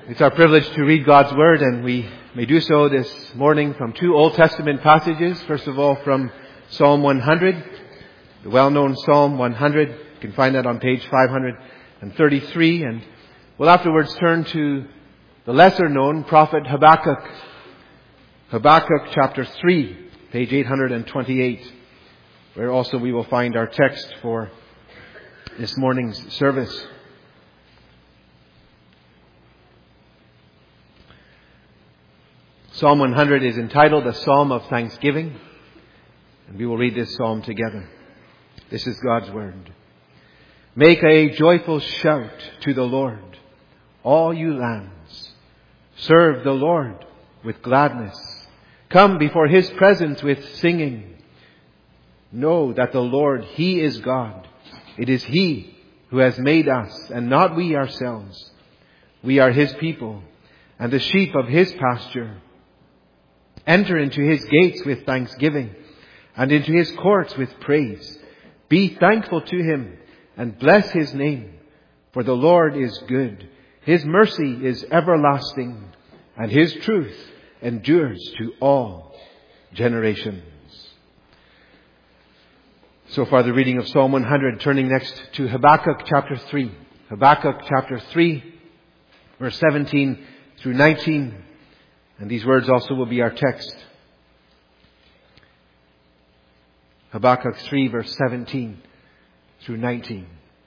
It's our privilege to read God's Word, and we may do so this morning from two Old Testament passages. First of all, from Psalm 100, the well-known Psalm 100. You can find that on page 533. And we'll afterwards turn to the lesser-known prophet Habakkuk. Habakkuk chapter 3, page 828, where also we will find our text for this morning's service. Psalm 100 is entitled A Psalm of Thanksgiving, and we will read this psalm together. This is God's Word. Make a joyful shout to the Lord, all you lands. Serve the Lord with gladness. Come before His presence with singing. Know that the Lord, He is God. It is He who has made us, and not we ourselves. We are His people, and the sheep of His pasture. Enter into His gates with thanksgiving, and into His courts with praise. Be thankful to Him, and bless His name. For the Lord is good. His mercy is everlasting, and His truth endures to all generations. So far the reading of Psalm 100, turning next to Habakkuk chapter 3. Habakkuk chapter 3, verse 17 through 19. And these words also will be our text. Habakkuk 3, verse 17 through 19.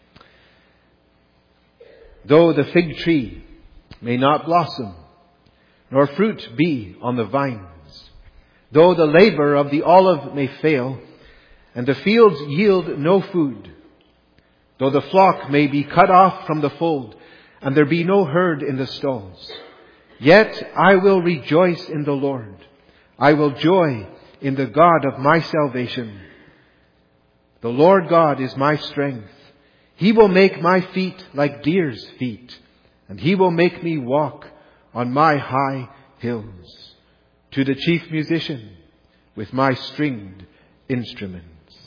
Though the fig tree may not blossom, nor fruit be on the vines, though the labor of the olive may fail, and the fields yield no food, though the flock may be cut off from the fold, and there be no herd in the stalls, yet I will rejoice in the Lord. I will joy in the God of my salvation. The Lord God is my strength. He will make my feet like deer's feet, and He will make me walk on my high hills. To the chief musician with my stringed instruments.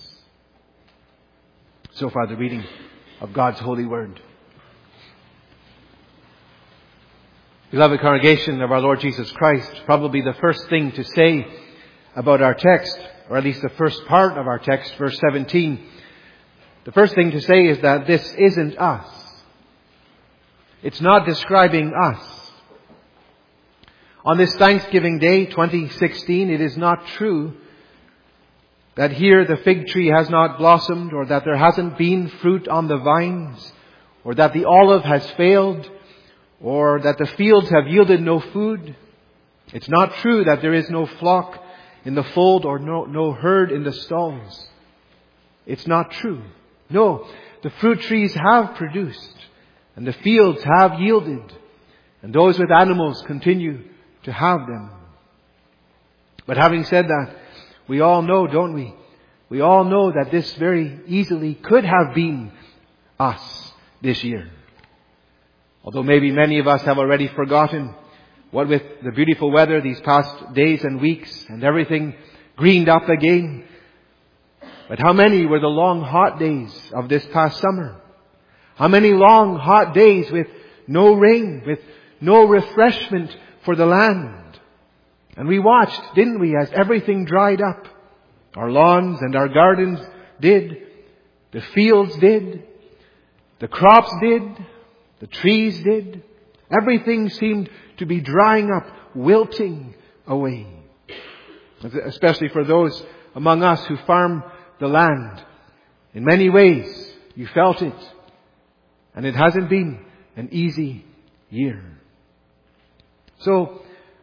So far the reading of God's holy word. Beloved congregation of our Lord Jesus Christ, probably the first thing to say about our text, or at least the first part of our text, verse 17, the first thing to say is that this isn't us. It's not describing us. On this Thanksgiving Day, 2016, it is not true that here the fig tree has not blossomed, or that there hasn't been fruit on the vines, or that the olive has failed, or that the fields have yielded no food. It's not true that there is no flock in the fold or no herd in the stalls. It's not true. No, the fruit trees have produced, and the fields have yielded, and those with animals continue to have them. But having said that, we all know, don't we? We all know that this very easily could have been us this year. Although maybe many of us have already forgotten what with the beautiful weather these past days and weeks and everything greened up again. But how many were the long hot days of this past summer? How many long hot days with no rain, with no refreshment for the land? And we watched, didn't we, as everything dried up. Our lawns and our gardens did. The fields did. The crops did. The trees did. Everything seemed to be drying up, wilting away. Especially for those among us who farm the land. In many ways, you felt it. And it hasn't been an easy year. So,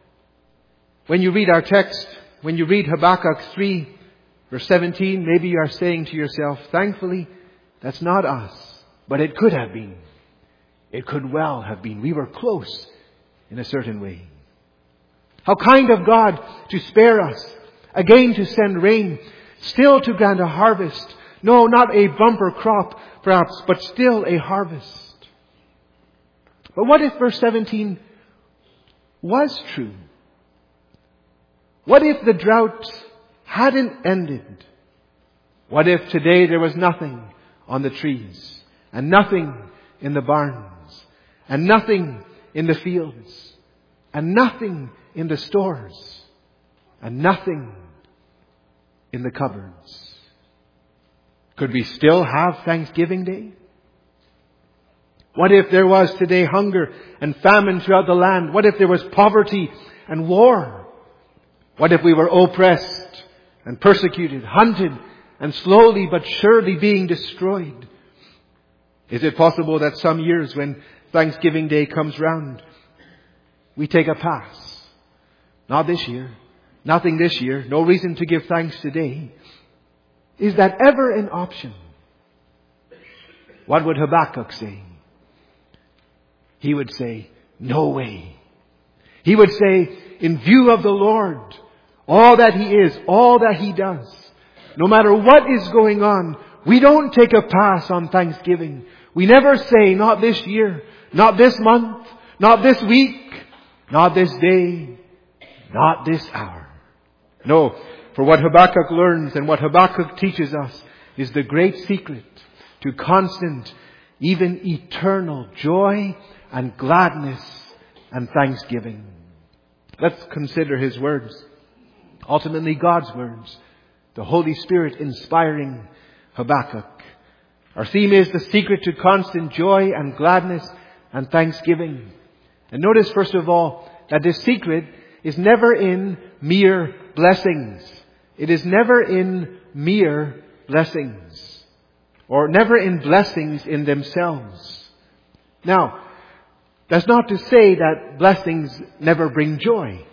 when you read our text, when you read Habakkuk 3, verse 17, maybe you are saying to yourself, thankfully, that's not us. But it could have been. It could well have been. We were close in a certain way. How kind of God to spare us, again to send rain, still to grant a harvest. No, not a bumper crop, perhaps, but still a harvest. But what if verse 17 was true? What if the drought hadn't ended? What if today there was nothing on the trees, and nothing in the barns, and nothing in the fields, and nothing in the stores, and nothing in the cupboards. Could we still have Thanksgiving Day? What if there was today hunger and famine throughout the land? What if there was poverty and war? What if we were oppressed and persecuted, hunted, and slowly but surely being destroyed? Is it possible that some years when Thanksgiving Day comes round, we take a pass? Not this year. Nothing this year. No reason to give thanks today. Is that ever an option? What would Habakkuk say? He would say, no way. He would say, in view of the Lord, all that He is, all that He does, no matter what is going on, we don't take a pass on Thanksgiving. We never say, not this year, not this month, not this week, not this day, not this hour. No, for what Habakkuk learns and what Habakkuk teaches us is the great secret to constant, even eternal joy and gladness and thanksgiving. Let's consider his words. Ultimately God's words. The Holy Spirit inspiring Habakkuk. Our theme is the secret to constant joy and gladness and thanksgiving. And notice first of all that this secret is never in mere blessings. It is never in mere blessings. Or never in blessings in themselves. Now, that's not to say that blessings never bring joy.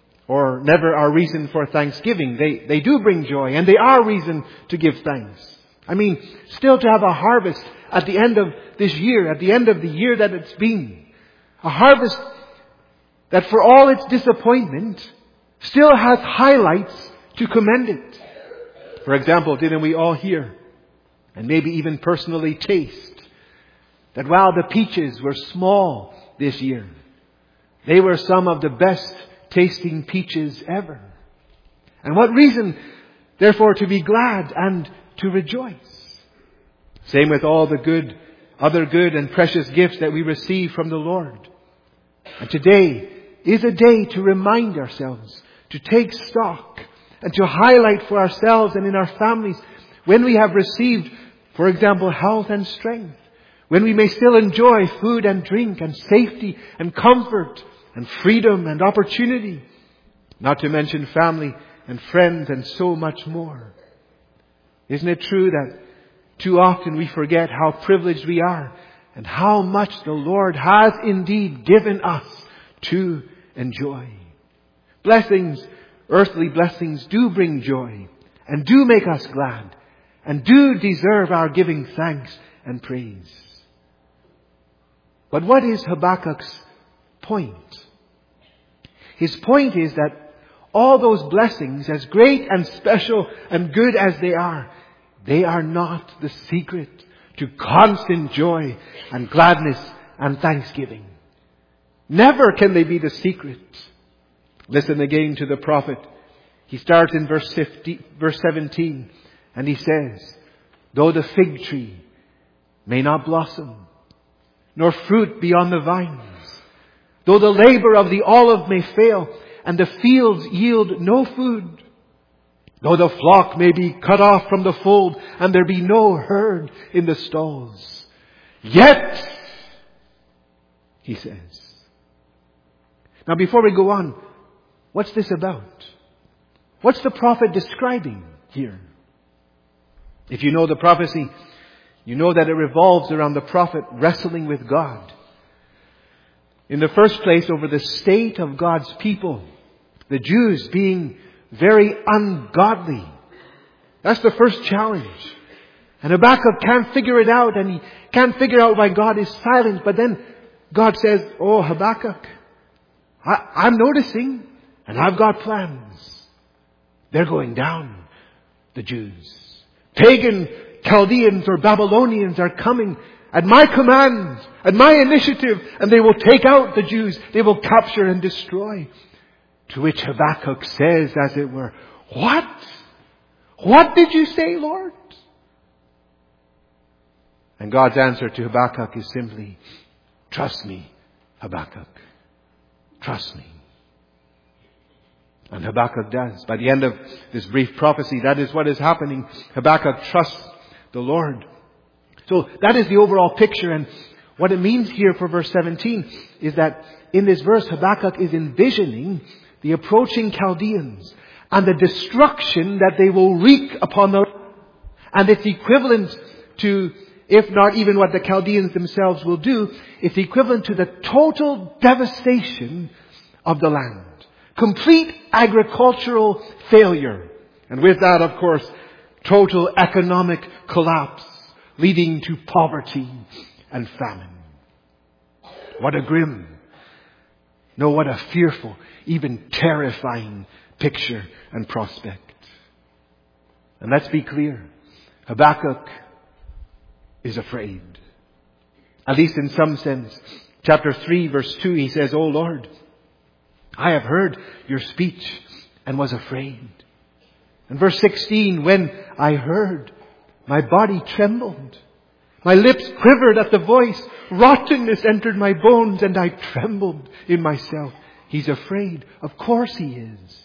Or never are reason for thanksgiving. They do bring joy and they are reason to give thanks. I mean, still to have a harvest at the end of this year, at the end of the year that it's been. A harvest that for all its disappointment still has highlights to commend it. For example, didn't we all hear, and maybe even personally taste, that while the peaches were small this year, they were some of the best tasting peaches ever. And what reason, therefore, to be glad and to rejoice. Same with all the other good and precious gifts that we receive from the Lord. And today is a day to remind ourselves, to take stock, and to highlight for ourselves and in our families when we have received, for example, health and strength. When we may still enjoy food and drink and safety and comfort and freedom and opportunity. Not to mention family and friends and so much more. Isn't it true that too often we forget how privileged we are and how much the Lord has indeed given us to enjoy? Blessings, earthly blessings do bring joy and do make us glad and do deserve our giving thanks and praise. But what is Habakkuk's point? His point is that all those blessings, as great and special and good as they are not the secret to constant joy and gladness and thanksgiving. Never can they be the secret. Listen again to the prophet. He starts in verse 17 and he says, though the fig tree may not blossom, nor fruit be on the vines, though the labor of the olive may fail, and the fields yield no food, though the flock may be cut off from the fold, and there be no herd in the stalls, yet, he says. Now before we go on, what's this about? What's the prophet describing here? If you know the prophecy, you know that it revolves around the prophet wrestling with God. In the first place, over the state of God's people, the Jews being very ungodly. That's the first challenge. And Habakkuk can't figure it out, and he can't figure out why God is silent. But then God says, oh Habakkuk, I'm noticing, and I've got plans. They're going down, the Jews. Pagan Chaldeans or Babylonians are coming at my command, at my initiative, and they will take out the Jews. They will capture and destroy. To which Habakkuk says, as it were, what? What did you say, Lord? And God's answer to Habakkuk is simply, trust me, Habakkuk, trust me. And Habakkuk does. By the end of this brief prophecy, that is what is happening. Habakkuk trusts the Lord. So that is the overall picture. And what it means here for verse 17 is that in this verse, Habakkuk is envisioning the approaching Chaldeans and the destruction that they will wreak upon the land. And it's equivalent to, if not even what the Chaldeans themselves will do, it's equivalent to the total devastation of the land. Complete agricultural failure. And with that, of course, total economic collapse, leading to poverty and famine. What a grim, no, what a fearful, even terrifying picture and prospect. And let's be clear, Habakkuk is afraid. At least in some sense. Chapter 3, verse 2, he says, O Lord, I have heard your speech and was afraid. And verse 16, when I heard, my body trembled. My lips quivered at the voice. Rottenness entered my bones and I trembled in myself. He's afraid. Of course he is.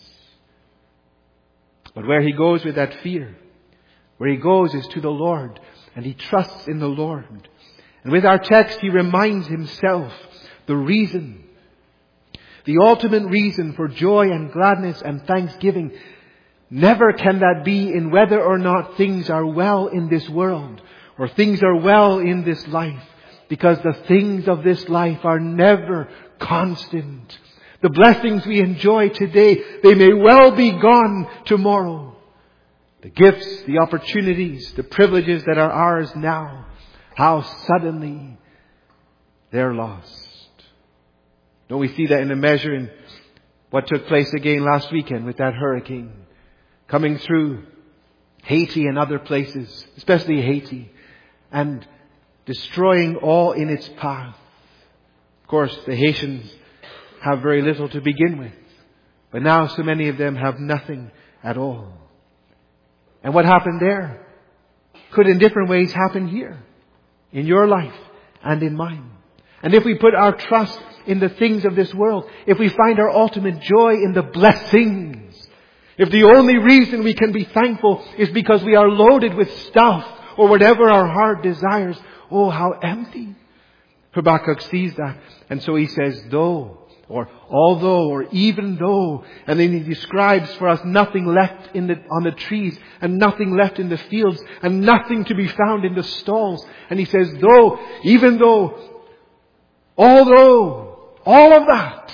But where he goes with that fear, where he goes is to the Lord, and he trusts in the Lord. And with our text, he reminds himself the reason, the ultimate reason for joy and gladness and thanksgiving. Never can that be in whether or not things are well in this world or things are well in this life, because the things of this life are never constant. The blessings we enjoy today, they may well be gone tomorrow. The gifts, the opportunities, the privileges that are ours now, how suddenly they're lost. Don't we see that in a measure in what took place again last weekend with that hurricane coming through Haiti and other places, especially Haiti, and destroying all in its path. Of course, the Haitians have very little to begin with, but now so many of them have nothing at all. And what happened there could in different ways happen here, in your life and in mine. And if we put our trust in the things of this world, if we find our ultimate joy in the blessings, if the only reason we can be thankful is because we are loaded with stuff or whatever our heart desires, oh, how empty. Habakkuk sees that. And so he says, though, or although, or even though. And then he describes for us nothing left on the trees, and nothing left in the fields, and nothing to be found in the stalls. And he says, though, even though, although, all of that,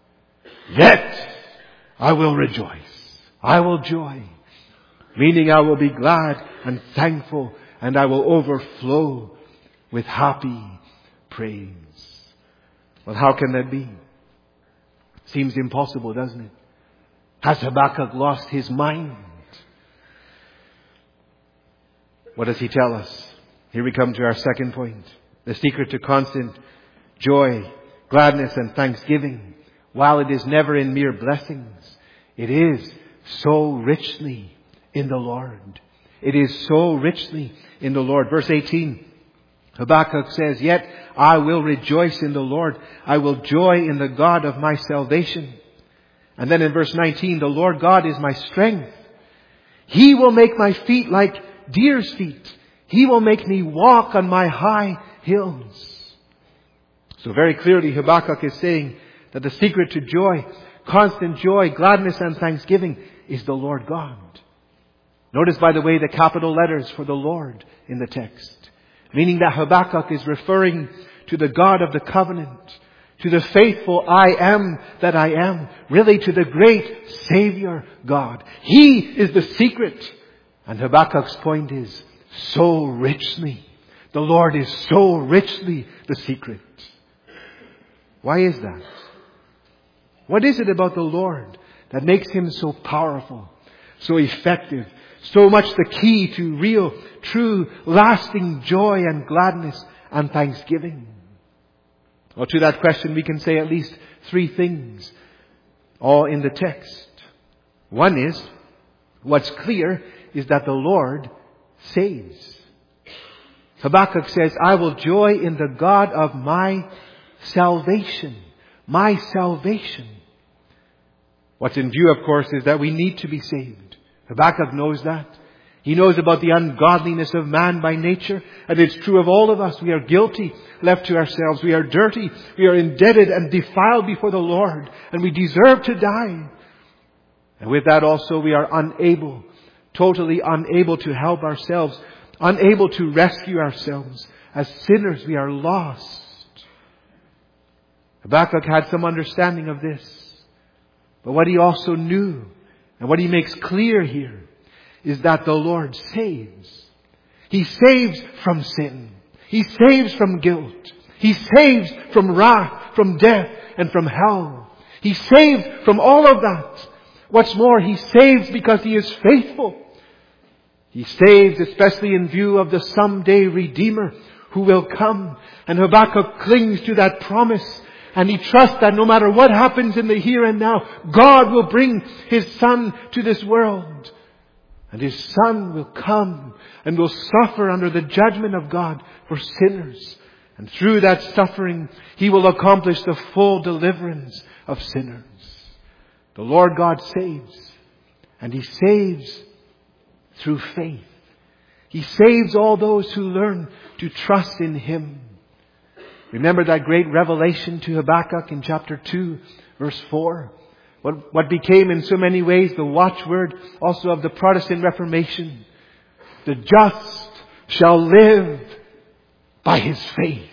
yet I will rejoice. I will joy. Meaning I will be glad and thankful, and I will overflow with happy praise. Well, how can that be? Seems impossible, doesn't it? Has Habakkuk lost his mind? What does he tell us? Here we come to our second point. The secret to constant joy, gladness and thanksgiving, while it is never in mere blessings, it is so richly in the Lord. It is so richly in the Lord. Verse 18, Habakkuk says, yet I will rejoice in the Lord. I will joy in the God of my salvation. And then in verse 19, the Lord God is my strength. He will make my feet like deer's feet. He will make me walk on my high hills. So very clearly Habakkuk is saying that the secret to joy, constant joy, gladness and thanksgiving is the Lord God. Notice, by the way, the capital letters for the Lord in the text. Meaning that Habakkuk is referring to the God of the covenant, to the faithful I am that I am, really to the great Savior God. He is the secret. And Habakkuk's point is, so richly, the Lord is so richly the secret. Why is that? What is it about the Lord that makes Him so powerful, so effective, so much the key to real, true, lasting joy and gladness and thanksgiving? Well, to that question we can say at least three things, all in the text. One is, what's clear is that the Lord saves. Habakkuk says, I will joy in the God of my salvation. My salvation. What's in view, of course, is that we need to be saved. Habakkuk knows that. He knows about the ungodliness of man by nature, and it's true of all of us. We are guilty, left to ourselves. We are dirty. We are indebted and defiled before the Lord, and we deserve to die. And with that also, we are unable, totally unable to help ourselves, unable to rescue ourselves. As sinners, we are lost. Habakkuk had some understanding of this. But what he also knew, and what he makes clear here, is that the Lord saves. He saves from sin. He saves from guilt. He saves from wrath, from death, and from hell. He saves from all of that. What's more, He saves because He is faithful. He saves especially in view of the someday Redeemer who will come. And Habakkuk clings to that promise. And he trusts that no matter what happens in the here and now, God will bring His Son to this world. And His Son will come and will suffer under the judgment of God for sinners. And through that suffering, He will accomplish the full deliverance of sinners. The Lord God saves. And He saves through faith. He saves all those who learn to trust in Him. Remember that great revelation to Habakkuk in chapter 2, verse 4? What became in so many ways the watchword also of the Protestant Reformation. The just shall live by his faith.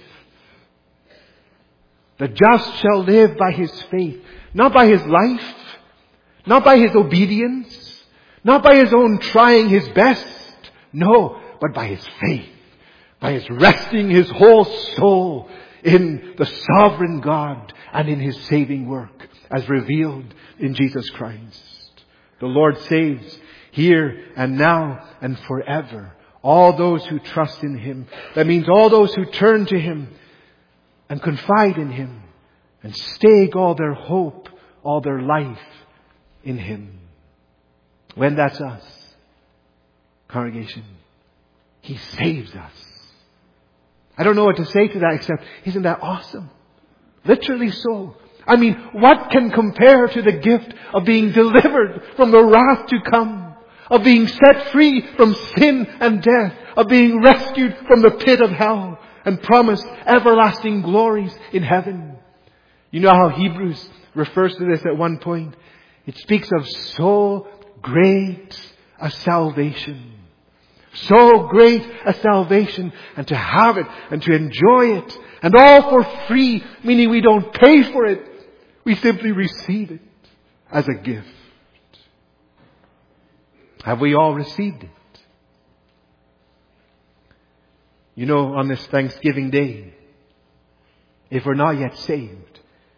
The just shall live by his faith. Not by his life. Not by his obedience. Not by his own trying his best. No, but by his faith. By his resting his whole soul in the sovereign God and in His saving work as revealed in Jesus Christ. The Lord saves here and now and forever all those who trust in Him. That means all those who turn to Him and confide in Him and stake all their hope, all their life in Him. When that's us, congregation, He saves us. I don't know what to say to that except, isn't that awesome? Literally so. I mean, what can compare to the gift of being delivered from the wrath to come? Of being set free from sin and death? Of being rescued from the pit of hell? And promised everlasting glories in heaven? You know how Hebrews refers to this at one point? It speaks of so great a salvation. So great a salvation, and to have it and to enjoy it, and all for free, meaning we don't pay for it. We simply receive it as a gift. Have we all received it? You know, on this Thanksgiving Day, if we're not yet saved,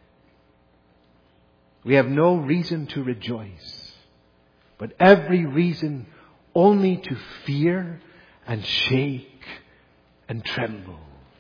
we have no reason to rejoice, but every reason only to fear and shake and tremble.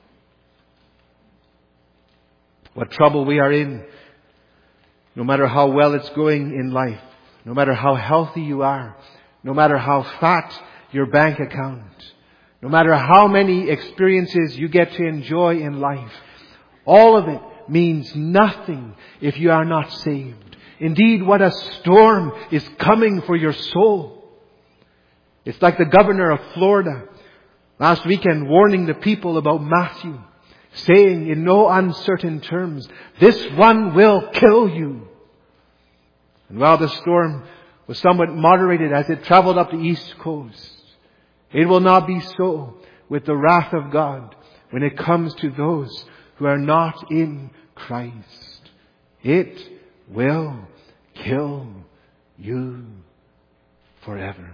What trouble we are in, no matter how well it's going in life, no matter how healthy you are, no matter how fat your bank account, no matter how many experiences you get to enjoy in life, all of it means nothing if you are not saved. Indeed, what a storm is coming for your soul. It's like the governor of Florida last weekend warning the people about Matthew, saying in no uncertain terms, this one will kill you. And while the storm was somewhat moderated as it traveled up the east coast, it will not be so with the wrath of God when it comes to those who are not in Christ. It will kill you forever.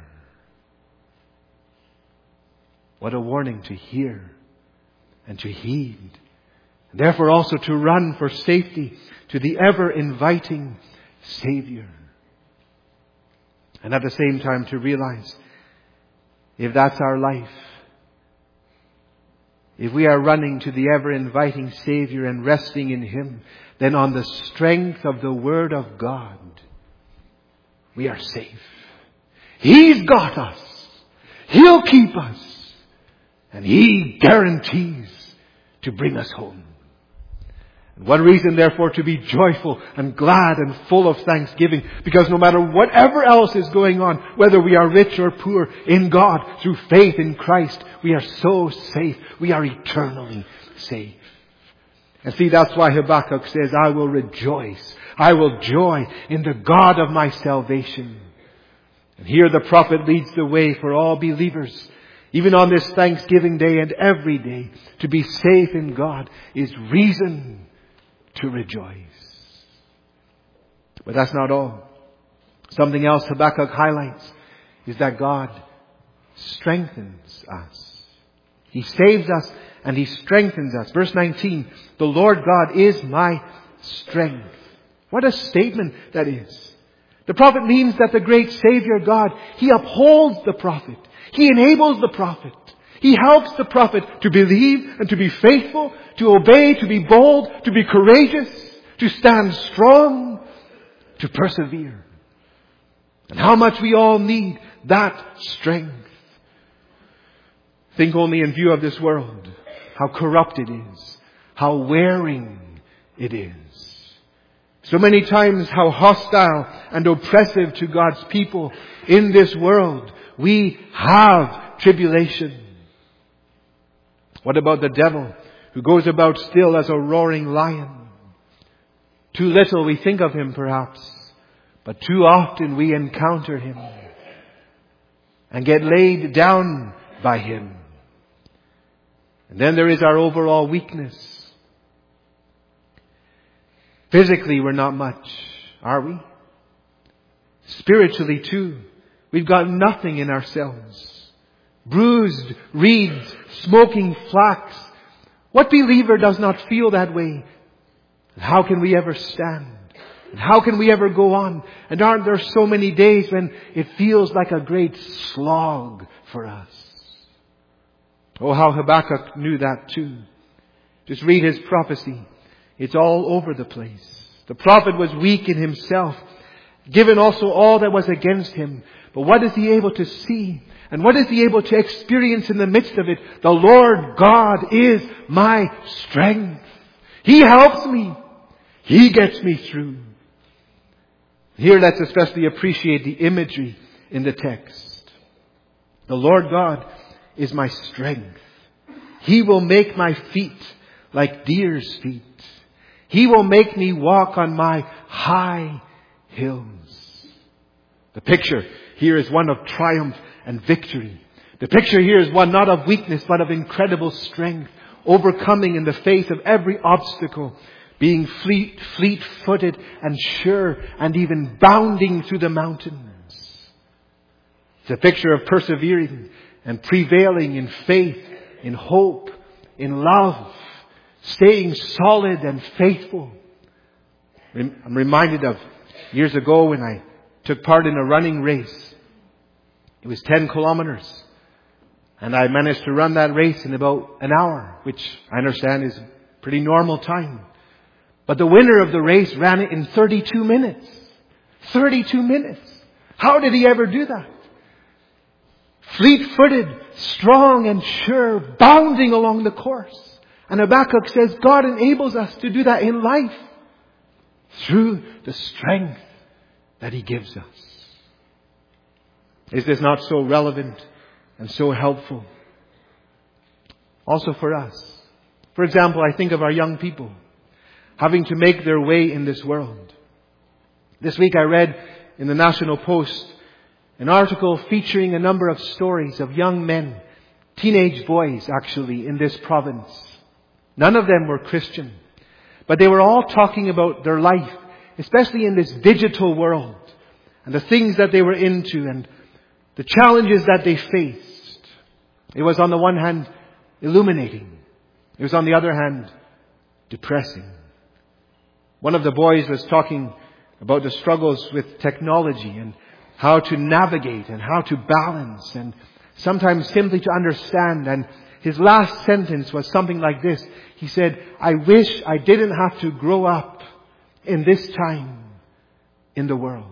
What a warning to hear and to heed. And therefore also to run for safety to the ever-inviting Savior. And at the same time to realize, if that's our life, if we are running to the ever-inviting Savior and resting in Him, then on the strength of the Word of God, we are safe. He's got us. He'll keep us. And He guarantees to bring us home. One reason, therefore, to be joyful and glad and full of thanksgiving, because no matter whatever else is going on, whether we are rich or poor, in God, through faith in Christ, we are so safe. We are eternally safe. And see, that's why Habakkuk says, I will rejoice. I will joy in the God of my salvation. And here the prophet leads the way for all believers. Even on this Thanksgiving Day and every day, to be safe in God is reason to rejoice. But that's not all. Something else Habakkuk highlights is that God strengthens us. He saves us and He strengthens us. Verse 19, the Lord God is my strength. What a statement that is. The prophet means that the great Savior God, He upholds the prophet. He enables the prophet. He helps the prophet to believe and to be faithful, to obey, to be bold, to be courageous, to stand strong, to persevere. And how much we all need that strength. Think only in view of this world, how corrupt it is, how wearing it is. So many times how hostile and oppressive to God's people in this world. We have tribulation. What about the devil who goes about still as a roaring lion? Too little we think of him perhaps, but too often we encounter him and get laid down by him. And then there is our overall weakness. Physically we're not much, are we? Spiritually too. We've got nothing in ourselves. Bruised reeds, smoking flax. What believer does not feel that way? And how can we ever stand? And how can we ever go on? And aren't there so many days when it feels like a great slog for us? Oh, how Habakkuk knew that too. Just read his prophecy. It's all over the place. The prophet was weak in himself, given also all that was against him. But what is he able to see? And what is he able to experience in the midst of it? The Lord God is my strength. He helps me. He gets me through. Here let's especially appreciate the imagery in the text. The Lord God is my strength. He will make my feet like deer's feet. He will make me walk on my high hills. The picture here is one of triumph and victory. The picture here is one not of weakness but of incredible strength, overcoming in the face of every obstacle, being fleet-footed and sure, and even bounding through the mountains. It's a picture of persevering and prevailing in faith, in hope, in love, staying solid and faithful. I'm reminded of years ago when I took part in a running race. It was 10 kilometers. And I managed to run that race in about an hour, which I understand is pretty normal time. But the winner of the race ran it in 32 minutes. 32 minutes. How did he ever do that? Fleet-footed, strong and sure, bounding along the course. And Habakkuk says God enables us to do that in life through the strength that He gives us. Is this not so relevant and so helpful? Also for us. For example, I think of our young people having to make their way in this world. This week I read in the National Post an article featuring a number of stories of young men, teenage boys actually, in this province. None of them were Christian, but they were all talking about their life, especially in this digital world, and the things that they were into and the challenges that they faced. It was on the one hand illuminating. It was on the other hand depressing. One of the boys was talking about the struggles with technology and how to navigate and how to balance and sometimes simply to understand. And his last sentence was something like this. He said, I wish I didn't have to grow up in this time in the world.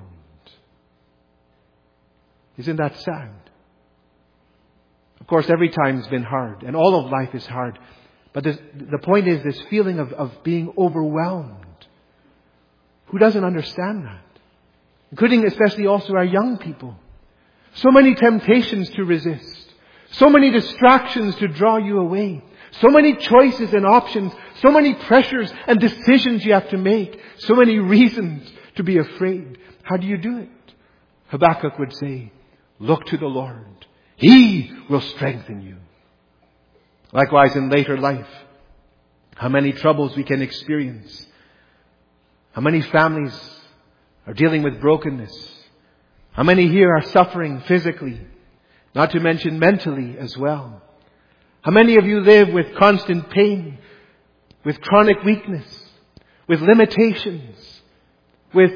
Isn't that sad? Of course, every time's been hard and all of life is hard. But the point is this feeling of being overwhelmed. Who doesn't understand that? Including especially also our young people. So many temptations to resist. So many distractions to draw you away. So many choices and options. So many pressures and decisions you have to make. So many reasons to be afraid. How do you do it? Habakkuk would say, look to the Lord. He will strengthen you. Likewise in later life, how many troubles we can experience. How many families are dealing with brokenness. How many here are suffering physically, not to mention mentally as well. How many of you live with constant pain, with chronic weakness, with limitations, with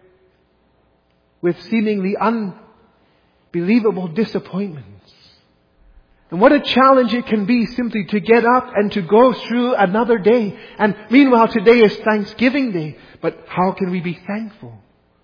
seemingly unbelievable disappointments. And what a challenge it can be simply to get up and to go through another day. And meanwhile, today is Thanksgiving Day. But how can we be thankful?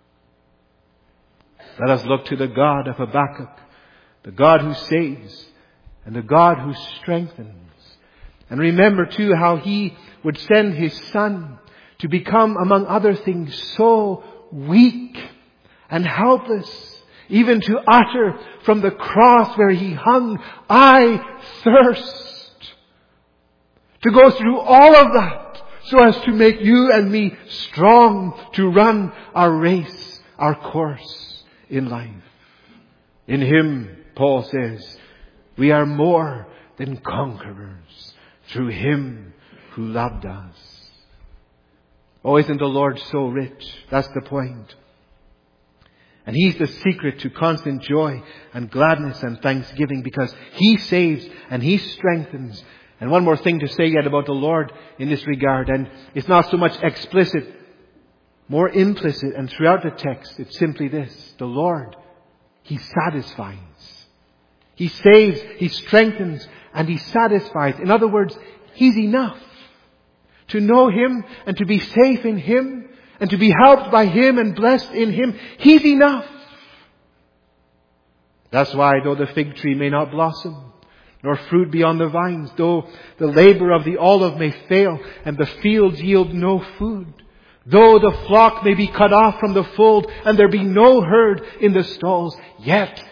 Let us look to the God of Habakkuk, the God who saves and the God who strengthens. And remember too how He would send His Son to become, among other things, so weak and helpless, even to utter from the cross where He hung, I thirst. To go through all of that so as to make you and me strong to run our race, our course in life. In Him, Paul says, we are more than conquerors through Him who loved us. Oh, isn't the Lord so rich? That's the point. And He's the secret to constant joy and gladness and thanksgiving, because He saves and He strengthens. And one more thing to say yet about the Lord in this regard, and it's not so much explicit, more implicit, and throughout the text it's simply this: the Lord, He satisfies. He saves, He strengthens, and He satisfies. In other words, He's enough. To know Him and to be safe in Him and to be helped by Him and blessed in Him, He's enough. That's why though the fig tree may not blossom, nor fruit be on the vines, though the labor of the olive may fail and the fields yield no food, though the flock may be cut off from the fold and there be no herd in the stalls, yet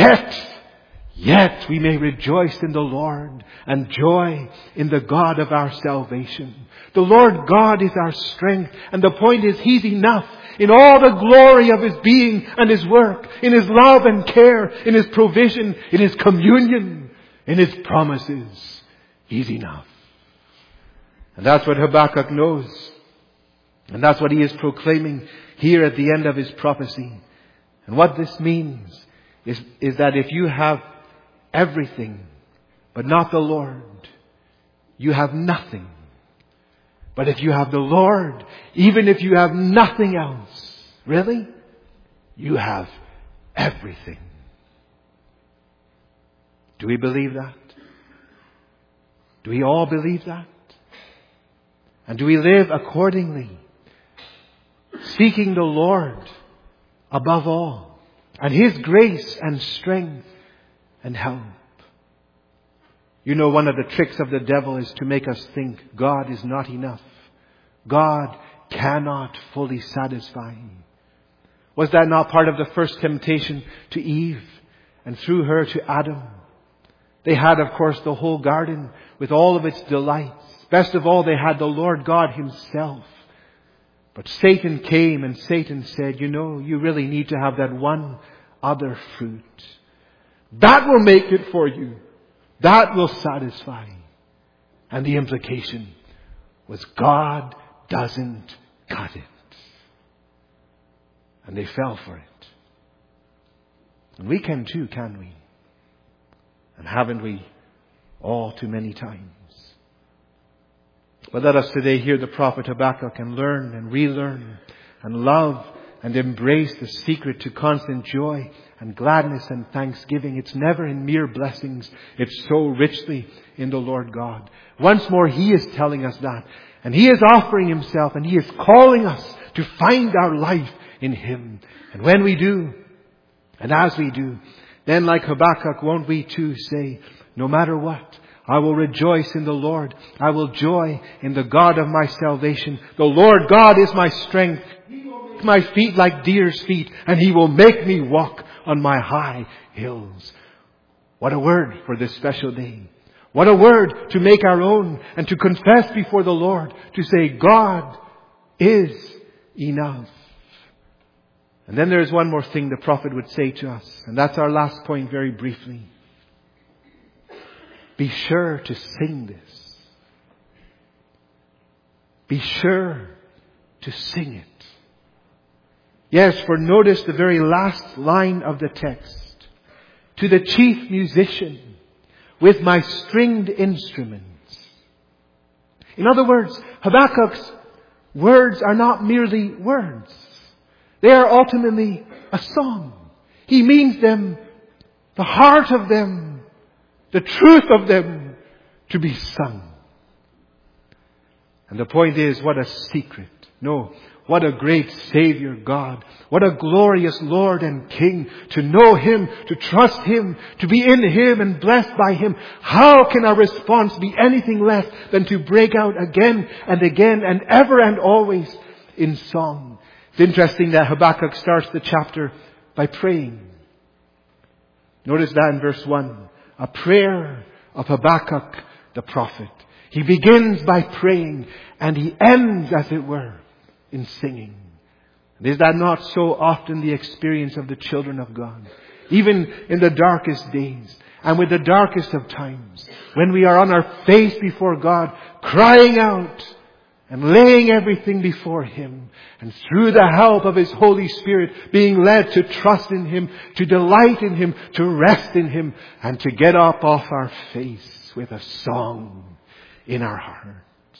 we may rejoice in the Lord and joy in the God of our salvation. The Lord God is our strength, and the point is He's enough in all the glory of His being and His work, in His love and care, in His provision, in His communion, in His promises. He's enough. And that's what Habakkuk knows. And that's what he is proclaiming here at the end of his prophecy. And what this means is that if you have everything but not the Lord, you have nothing. But if you have the Lord, even if you have nothing else, really, you have everything. Do we believe that? Do we all believe that? And do we live accordingly, seeking the Lord above all, and His grace and strength and help? You know, one of the tricks of the devil is to make us think God is not enough. God cannot fully satisfy. Was that not part of the first temptation to Eve, and through her to Adam? They had, of course, the whole garden with all of its delights. Best of all, they had the Lord God Himself. But Satan came and Satan said, you know, you really need to have that one other fruit. That will make it for you. That will satisfy. And the implication was God doesn't cut it. And they fell for it. And we can too, can we? And haven't we all too many times? But let us today hear the prophet Habakkuk and learn and relearn and love and embrace the secret to constant joy and gladness and thanksgiving. It's never in mere blessings. It's so richly in the Lord God. Once more, He is telling us that. And He is offering Himself, and He is calling us to find our life in Him. And when we do, and as we do, then like Habakkuk, won't we too say, no matter what, I will rejoice in the Lord. I will joy in the God of my salvation. The Lord God is my strength. He will make my feet like deer's feet, and He will make me walk on my high hills. What a word for this special day. What a word to make our own and to confess before the Lord, to say, God is enough. And then there's one more thing the prophet would say to us, and that's our last point very briefly. Be sure to sing this. Be sure to sing it. Yes, for notice the very last line of the text. To the chief musician with my stringed instruments. In other words, Habakkuk's words are not merely words. They are ultimately a song. He means them, the heart of them, the truth of them, to be sung. And the point is, what a secret. No, what a great Savior God. What a glorious Lord and King. To know Him, to trust Him, to be in Him and blessed by Him. How can our response be anything less than to break out again and again and ever and always in song? It's interesting that Habakkuk starts the chapter by praying. Notice that in verse 1. A prayer of Habakkuk the prophet. He begins by praying and he ends, as it were, in singing. And is that not so often the experience of the children of God? Even in the darkest days and with the darkest of times, when we are on our face before God, crying out and laying everything before Him, and through the help of His Holy Spirit being led to trust in Him, to delight in Him, to rest in Him, and to get up off our face with a song in our hearts.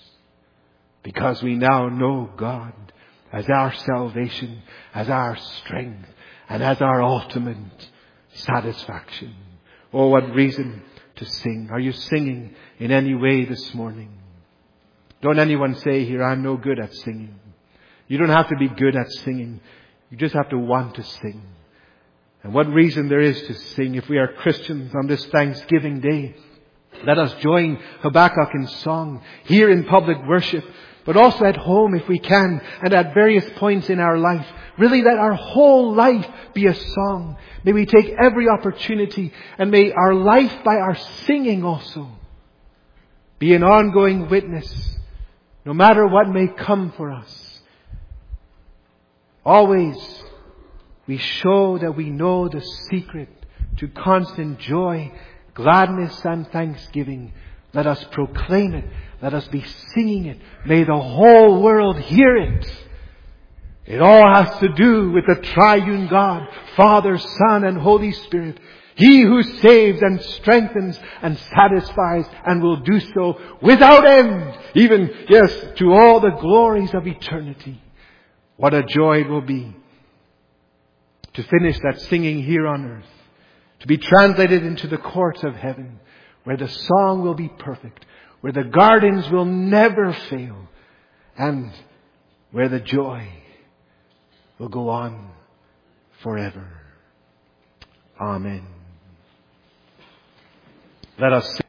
Because we now know God as our salvation, as our strength, and as our ultimate satisfaction. Oh, what reason to sing. Are you singing in any way this morning? Don't anyone say here, I'm no good at singing. You don't have to be good at singing. You just have to want to sing. And what reason there is to sing. If we are Christians on this Thanksgiving Day, let us join Habakkuk in song here in public worship, but also at home if we can, and at various points in our life. Really let our whole life be a song. May we take every opportunity, and may our life by our singing also be an ongoing witness, no matter what may come for us. Always we show that we know the secret to constant joy, gladness and thanksgiving. Let us proclaim it. Let us be singing it. May the whole world hear it. It all has to do with the triune God, Father, Son, and Holy Spirit. He who saves and strengthens and satisfies and will do so without end. Even, yes, to all the glories of eternity. What a joy it will be to finish that singing here on earth. To be translated into the courts of heaven, where the song will be perfect, where the gardens will never fail, and where the joy will go on forever. Amen. Let us sing.